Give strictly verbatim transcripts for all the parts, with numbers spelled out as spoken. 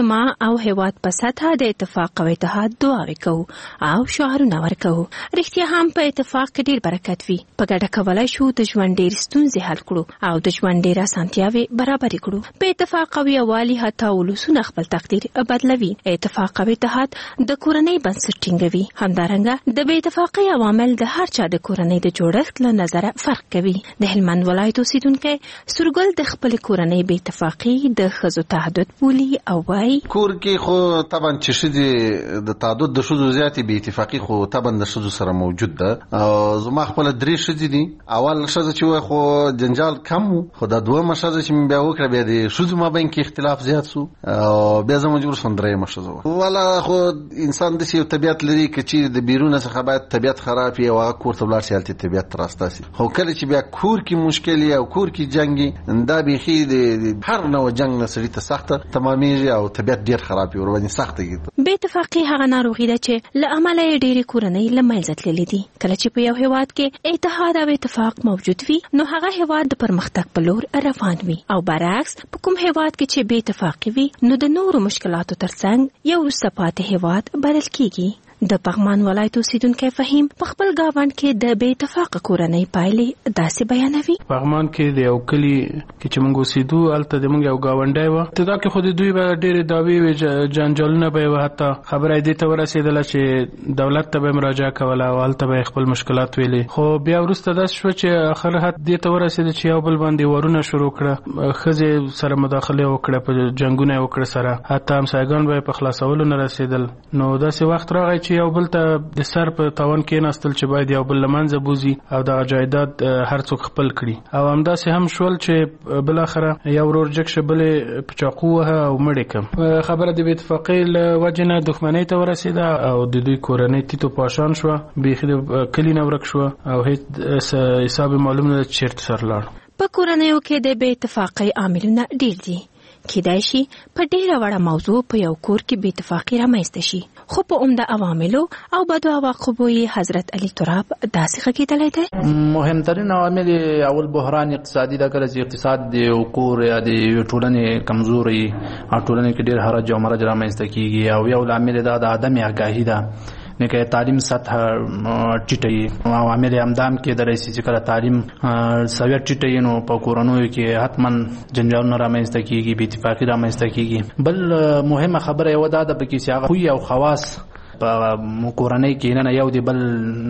اجتماع او هیواد په سطحه د اتفاق او اتحاد دعاوې کوو او شعارونه ورکوو. رښتیا هم په اتفاق کې ډېر برکت وي. په ګډه کولای شو د ژوند ډېر ستونزې حل کړو او د ژوند ډېر اسانتیاوې برابرې کړو. په اتفاق او یووالي حتی ولسونه خپل تقدیر بدلوي. اتفاق او اتحاد د کورنۍ بنسټ ټینګوي. همدارنګه د بې اتفاقۍ عوامل د هر چا د کورنۍ د جوړښت له نظره فرق کوي. د هلمند ولایت اوسیدونکی سورګل د خپل کورنۍ بې اتفاقۍ د ښځو تعدد بولي او وایي کور کې خو طبعا چې ښځې د تعدد د ښځو زیاتې بې اتفاقي خو طبعا د ښځو سره موجود ده. زما خپله درې ښځې دي. اول ښځه چې وای خو جنجال کم و، خو دا دویمه ښځه چې مې بیا وکړه بیا د ښځو مابین کې اختلاف زیات سو او بیا زه مجبور شوم درېیمه ښځه وه. والا خو انسان داسې یو طبیعت لري که چې د بیرونه څخه باید طبیعت خراب وي او هغه کور ته ولاړ شي هلته طبیعت ته راسته شي. خو کله چې بیا کور کې مشکل او کور کې جنګ دا بیخي د هر نوع جنګ نه سړي ته سخته تمامېږي او طبیعت ډېر خراب وي، ورباندې سخته کېږي. بې اتفاقي هغه ناروغي ده چې له امله یې ډېرې کورنۍ له منځه تللې دي. کله چې په یو هېواد کې اتحاد او اتفاق موجود وي نو هغه هېواد د پرمختګ په لور روان وي، او برعکس په کوم هېواد کې چې بې اتفاقي وي نو د نورو مشکلاتو ترڅنګ یو وروسته پاتې هېواد بلل کېږي. د پغمان ولایت اوسیدونکی فهیم په خپل ګاونډ کې د بې اتفاقه کورنۍ پایلې داسې بیانوي. پغمان کې د یو کلي کې چې موږ اوسېدو هلته د موږ یو ګاونډی وه. ابتدا کې خو د دوی به ډېرې دعوې وې، جنجالونه به یې وه، حتی خبره یې دې ته ورسېدله چې دولت ته به یې مراجعه کوله او هلته به یې خپل مشکلات ویلې. خو بیا وروسته داسې شوه چې آخر حد دې ته ورسېده چې یو بل باندې وارونه شروع کړه، ښځې سره مداخله وکړه، په جنګونه یې وکړه سره، حتی همسایګان به یې په خلاصولو نه رسېدل. نو داسې وخت راغی چې یو بل ته د سر په تاوان کېناستل چې باید یو بل له منځه بوځي او دغه جایداد هر څوک خپل کړي. او همداسې هم شول چې بالاخره یو ورور جګ شه بل یې په چاقو وهه او مړ یې کړم. خبره د بې اتفاقۍ له وجې نه دښمنۍ ته ورسېده او د دوی کورنۍ تیتو پاشان شوه، بیخي د کلي نه ورک شوه او هېڅ حساب معلوم نه ده چې چېرته سر لاړ. په کورنیو کې د بې اتفاقۍ عاملونه ډېر دي. کېدای شي په ډېره وړه موضوع په یو کور کې بې اتفاقي رامنځته شي، خو په عمده عواملو او بدو عواقبو یې حضرت علي تراب داسې غږېدلی دی. مهمترین عوامل اول بحران اقتصادي ده. کله چې اقتصاد د یو کور یا د یوې ټولنې کمزوري او ټولنې کې ډېر حرج او مرج رامنځته کېږي، او یو لامل دا د عدم آګاهي ده. نه که تعلیم سطح ټیټه وي، عوامل همدام کېدلی شي چې کله تعلیم سویه ټیټه وي نو په کورنیو کې حتما جنجالونه رامنځته کېږي، بې اتفاقي رامنځته کېږي. بل مهمه خبره یوه دا ده پکې چې هغه خوی او خواص په کورنۍ کې نه یو دی بل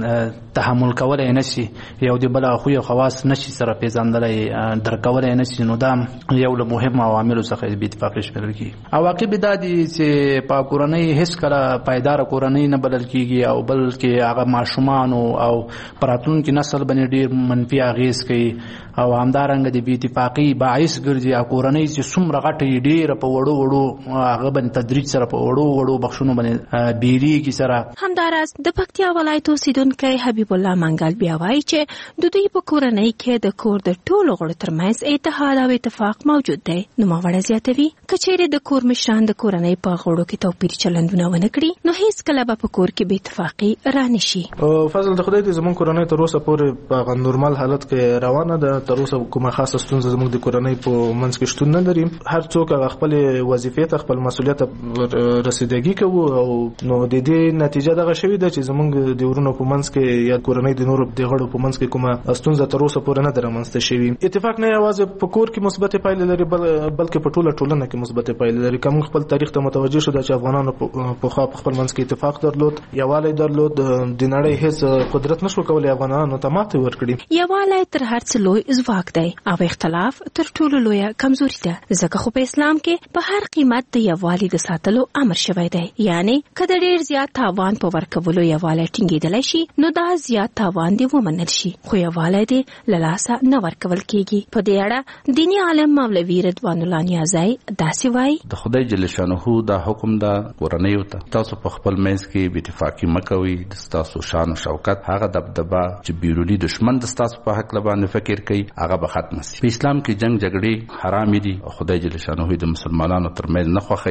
تحمل کولی نشي، یو دی بل خوی او خواص نشي سره پیژندلی درک کولی نشي، نو دا یو له مهمو عواملو څخه بې اتفاقي شمیرل کېږي. عواقب دا دي چې په کورنۍ هیڅ کله پایداره کورنۍ نه بلل کېږي او بلکې هغه ماشومانو او په راتلونکي نسل باندې ډېر منفي اغېز کوي او همدارنګه د بې اتفاقۍ باعث ګرځي. او کورنۍ چې څومره غټه وي ډېره په وړو وړو هغه باندې تدریج سره په وړو وړو بخښونو باندې بیري همداراز د پکتیا ولایت اوسیدونکی حبیب الله منګل بیا وایي چې د دوی په کورنۍ کې د کور د ټولو غړو ترمنځ اتحاد او اتفاق موجود دی. نوموړی زیاتوي که چیرې د کور مشران د کورنۍ په غړو کې توپیر چلندونه ونه کړي نو هیڅ کله به په کور کې بې اتفاقي رانشي. فضل د خدای دې زموږ کورنۍ تر اوسه پورې په نورمال حالت کې روانه ده. تر اوسه کومه خاصه ستونزه زموږ د کورنۍ په منځ کې شتون نه لري. هر څوک خپل وظیفې ته خپل مسؤلیت رسیدګي کوي او نو د دې نتیجه دغه شوې ده چې زموږ د ورونو په منځ کې یا کورنۍ د نورو د غړو په منځ کې کومه ستونزه تر اوسه پورې نه ده رامنځته شوې. اتفاق نه یوازې په کور کې مثبت پایلې لري بلکې په ټوله ټولنه کې مثبت پایلې لري. که موږ خپل تاریخ ته متوجه شو چې افغانانو پخوا په خپل منځ کې اتفاق درلود، یووالی درلود، د نړۍ هیڅ قدرت نشو کولی افغانانو ته ماتې ورکړي. یووالی تر هر څه لوی ځواک دی او اختلاف تر ټولو لویه کمزوري ده، ځکه خو په اسلام کې په هر قیمت د یووالي د ساتلو امر شوی دی. یعنی که د ډېر زیات تاوان په ورکولو یووالی ټینګېدلی شي نو دا زیات تاوان دې ومنل شي، خو یووالی دې له لاسه نه ورکول کېږي. په دې اړه دیني عالم مولوي رضوان الله نیازی داسې وایي: د خدای جل شانه دا حکم ده کورنیو ته تاسو په خپل منځ کې بې اتفاقي مه کوئ. د ستاسو شان او شوکت هغه دبدبه چې بیروني دشمن د ستاسو په حق باندې فکر کوي هغه به ختمه شي. په اسلام کې جنگ جګړې حرام دي او خدای جل شانه د مسلمانانو ترمنځ نه خوښوي.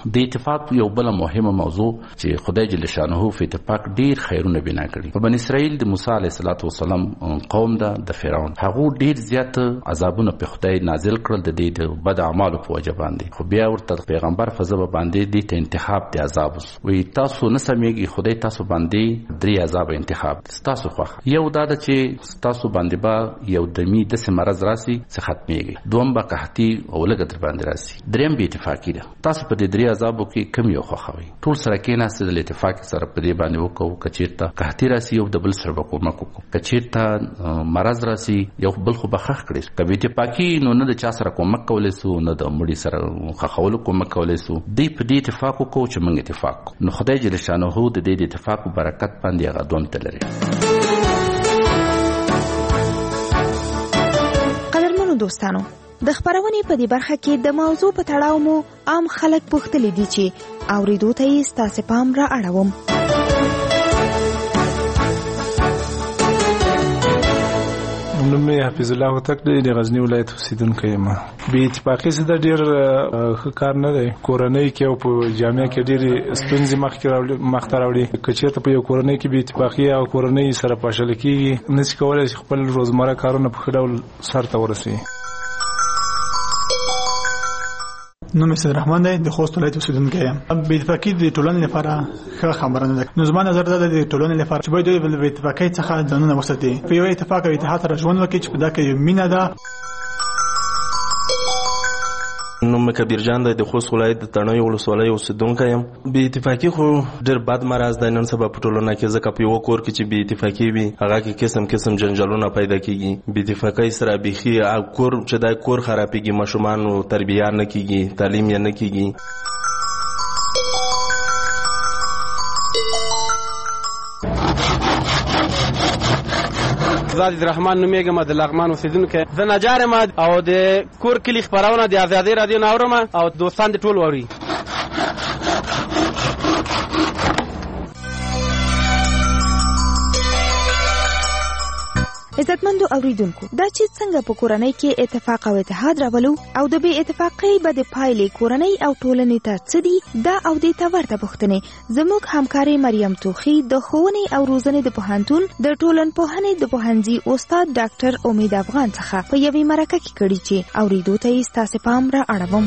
د اتفاق یو بل مهمه موضوع چې خدای جل شانه په اتفاق ډیر خیرونه بنا کړی. په بنی اسرائیل د موسی علیه السلام قوم دا د فرعون هغه ډیر زیات عذابونه په خدای نازل کړل د دې د بد اعمالو په وجه باندې. خو بیا ورته پیغمبر فزبه باندې د انتخاب د عذاب وي تاسو نه سمېږي خدای تاسو باندې درې عذاب انتخاب تاسو خو یو دا چې تاسو باندې با یو دمی د مرض راسي څه ختميږي، دوم با قحطي او لګ در باندې راسي، دریم به اتفاقی ده. تاسو په دې درې عذابو کې کم یو خوښوي ټول سره کې نه سره د اتفاق سره په دې باندې وکړو. کچیرته قحطي راسي یو د بل سره وکړو مکو، کچیرته مرض راسي یو بل خو بخښ کړي. کبي اتفاقی نو نه د چا سره کومک کولای سو نه د مړي سره خخول کومک کولای سو. دې په دې اتفاق کو چې موږ اتفاق نو خدای جل شانه د دې اتفاق برکت باندې هغه دوم تلري. قدرمنو دوستانو، د خبرونې په دې برخه کې د موضوع په تړاو مو عام خلک پوښتلي دي چې اوریدو ته یې ستاسو پام را اړوم. نوم یې حفیظ الله هوتک دی، د غزنی ولایت اوسیدونکی یم. بې اتفاقي څه د ډېر ښه کار نه دی. کورنۍ کې او په جامعه کې ډېرې ستونزې مخته راوړي. که چېرته په یو کورنۍ کې بې اتفاقي او کورنۍ سره پاشله کېږي، نشي کولی چې خپل روزمره کارونه په ښه ډول سرته ورسوي. نوم یې رحمان دی، د خوست ولایت اوسیدونکی یم. بې اتفاقي د ټولنې لپاره ښه خبره نه ده. نو زما نظر دا دی د ټولنې لپاره چې باید دوی د بې اتفاقۍ څخه ځانونه وساتي، په یو اتفاق او اتحاد سره ژوند وکړي چې په دا کې مینه ده. نوم کبیر جان دی، د خوست ولایت د تڼیو ولسوالۍ اوسیدونکی یم. بې اتفاقي خو ډېر بد مرض دی نن سبا په ټولنه کې، ځکه په یو کور کې چې بې اتفاقي وي هغه کې قسم قسم جنجالونه پیدا کېږي. بې اتفاقۍ سره بیخي کور چې دا کور خرابېږي، ماشومانو تربیه نه کېږي، تعلیم یې نه کېږي. زاد الرحمن نومېږم، د لغمان اوسیدونکی. زه نجار یم او د کور کلي خپرونه د ازادۍ راډیو نه اورم او دوستان دې ټول واوري. عزتمندو اوریدونکو، دا چې څنګه په کورنۍ کې اتفاق او اتحاد راولو او د بې اتفاقۍ بد پایلې کورنۍ او ټولنې ته څه دي، دا او دې ته ورته پوښتنې زموږ همکارې مریم توخی د ښوونې او روزنې د پوهنتون د ټولنپوهنې د پوهنځي استاد ډاکټر امید افغان څخه په یوې مرکه کې کړي چې اوریدو ته یې ستاسې پام را اړوم.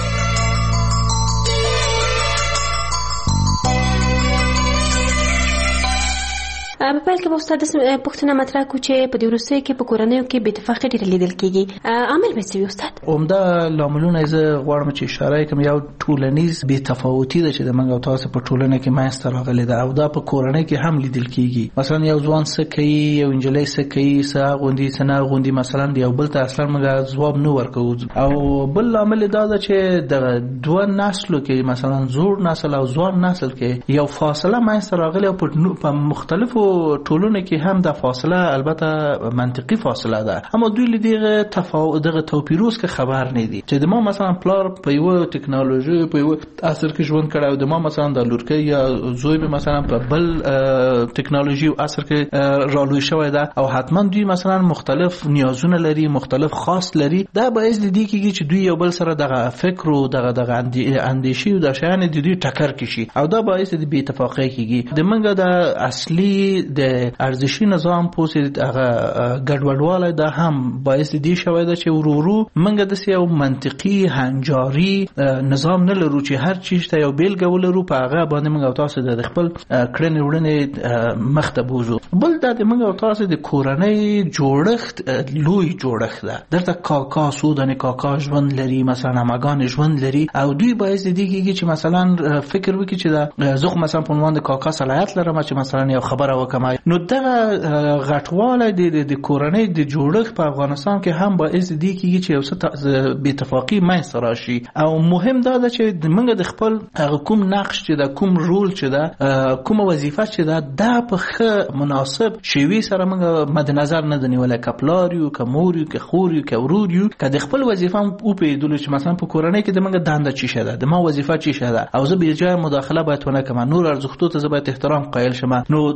په پیل کې به استاد پوښتنه مطرح کړو چې په دې وروستیو کې په کورنیو کې بې اتفاقي ډېره لیدل کېږي. عامل به څه وي استاد؟ عمده لاملونه زه غواړم چې اشاره کړم. یو ټولنیز بې تفاوتي ده چې د موږ او تاسو په ټولنه کې منځته راغلې ده او دا په کورنۍ کې هم لیدل کېږي. مثلا یو ځوان څه کوي، یو نجلۍ څه کوي، څه اغوندي څه نه اغوندي، مثلا د یو بل ته اصلا موږ ځواب نه ورکوو. او بل لامل دا ده چې د دوه نسلو کې مثلا زوړ نسل او ځوان نسل کې یو فاصله منځته راغلې او په مختلفو ټولنه کې هم د فاصله البته منطقي فاصله ده، اما دوی له دغه تفاوت دغه توپیروس کې خبر نه دي چې د ما مثلا پلار په یو ټکنالوژي په یو عصر کې ژوند کړی او د ما مثلا د لورکۍ یا زوی به مثلا په بل ټکنالوژي او عصر کې رالوی شوی ده او حتما دوی مثلا مختلف نیازونه لري، مختلف خاص لري. دا باعث دي کېږي چې دوی یو بل سره دغه فکر او دغه دغه اندیشي او د شیان د دوی ټکر کشي او دا باعث دي بې اتفاقۍ کېږي. د منګه د اصلي د ارزشي نظام پوسې هغه ګډوډوالی دا هم باعث دي شوی ده چې ورورو منګه د یو منطقي هنجاري نظام نه لرو چې هر چیز ته یو بیلګه ولرو په هغه باندې موږ او تاسو د خپل کړنې وړنې مخ ته بوزو. بل دا د موږ او تاسو د کورنۍ جوړښت لوی جوړښت ده. دلته کاکا سودانه کاکا ژوند لري، مثلا ماګان ژوند لري او دوی باعث دي کېږي چې مثلا فکر وکړي چې دا زه مثلا په عنوان د کاکا صلاحیت لرم چې مثلا یو خبره وکم. نو دغه غټواله د کورنۍ د جوړښت په افغانستان کې هم باعث دي کېږي چې یو څه بې اتفاقي منځته راشي. او مهم دا ده چې موږ د خپل کوم نقش چې دا کوم رول چې دا کوم وظیفه چې دا د په ښه مناسب شیوې سره موږ مد نظر نه دی نیولای. که پلار یو، که مور یو، که خور یو، که ورور یو، که د خپل وظیفه هم وپوهېدلو چې مثلا په کورنۍ کې د موږ دنده چی شه ده، د ما وظیفه چی شه ده او زه بې ځایه مداخله باید ونه کړم، نور ارزښتو ته زه باید احترام قایل شم. نو دا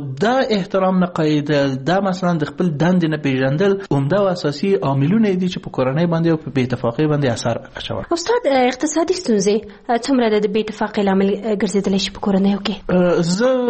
احترام نه قایدل، دا مثلا د خپل دند نه پیژندل عمده او اساسي عاملونه دي چې په کورنۍ باندې او په بې اتفاقۍ باندې اثر اچوي. استاد اقتصادي ستونزې څومره د بې اتفاقۍ لامل ګرځیدلی شي په کورنۍ کې؟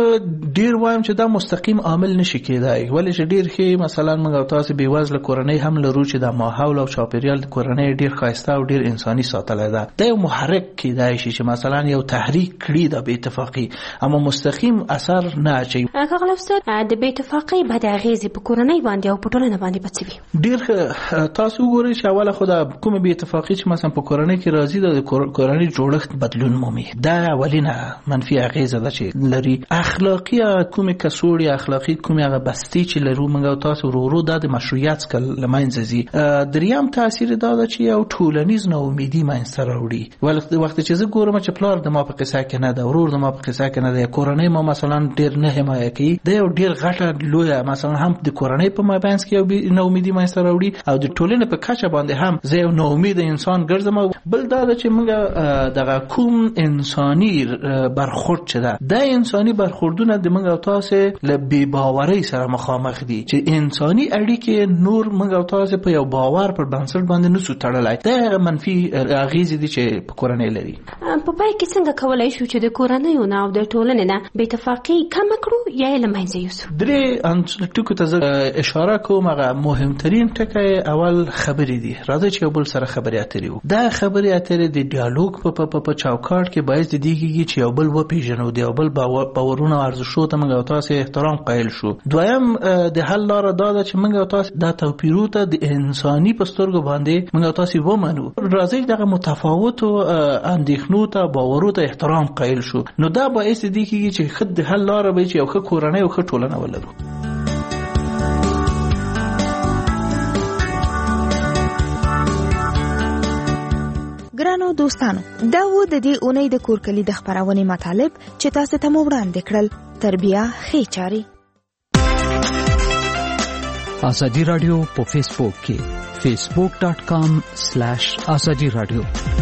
زه ډیر وایم چې دا مستقیم عامل نشي کېدای، ولې چې ډیر ښه مثلا موږ او تاسو بې وزله کورنۍ هم لرو چې د ماحول او چاپیریال د کورنۍ ډیر ښایسته او ډیر انساني ساتلی ده. دا یو محرک کېدای شي چې مثلا یو تحریک کړي د بې اتفاقۍ، اما مستقیم اثر نه اچوي. ښاغلی استاد د بې اتفاقۍ بدې اغېزې په کورنۍ باندې او په ټولنه باندې به څه وي؟ ډیر تاسو وګورئ چې اوله خو د کومه بې اتفاقۍ چې مثلا په کورنۍ کې راځي د کورنۍ جوړښت بدلون مومي، دا اولینه منفي اغېزه ده چې لري. اخلاقي کومې کڅوړې اخلاقي کومې هغه بستې چې لرو موږ او تاسو ورو ورو دا د مشروعیت څخه له منځه ځي. دریم تاثیر دا ده چې یو ټولنیز ناامیدي منځته راوړي. وخت چې زه ګورم چې پلار د ما په قصه کې نه ده، ورور د ما په قصه کې نه ده، کورنۍ ما مثلا ډیر نه حمایه کوي، دا یو ډیر غټه لویه مثلا هم د کورنۍ په مابینځ کې یو ناامیدي منځته راوړي او د ټولنې په کچه باندې هم زه یو ناامید انسان ګرځم. بل دا ده چې موږ دغه کوم انساني برخورد چې ده دا انساني برخوردونه د موږ او تاسو له بې باورۍ سره مخامخ دي چې انساني اړیکې نور موږ او تاسو په یو باور پر بنسټ باندې نسو تړلای. دا منفي اغېزې دي چې په کورنۍ لري. په پای کې څنګه کولای شو چې د کورنۍ نه او د ټولنې نه بې اتفاقۍ کم کړو یا یې له منځه یوسو؟ درې ټکو ته زه اشاره کوم. هغه مهمترین ټکی اول خبرې دي. راځي چې یو بل سره خبرې اترې وکړو. دا خبرې اترې د ډیالوګ په په په چوکاټ کې باعث دي چې یو بل وپېژنو، د یو بل باورونه او ارزښتونو ته موږ او تاسو احترام قایل شو. دویم د حل لاره دا ده چې موږ او تاسو دا توپیرو ته د انساني په سترګو باندې موږ او تاسو ومنو. راځي دغه متفاوتو اندېښنو ته باورو ته احترام قایل شو، نو دا باعث دي چې خد د حل لاره به چې یو ښه کورنۍ او ښه ټولنه ولرو. ګرانو دوستانو، دا و د دې اونۍ د کورکلي د خپرونې مطالب چې تاسو ته مو وړاندې کړل. تربیه ښې چارې. ازادي رادیو په فیسبوک کې facebook.com slash azadi radio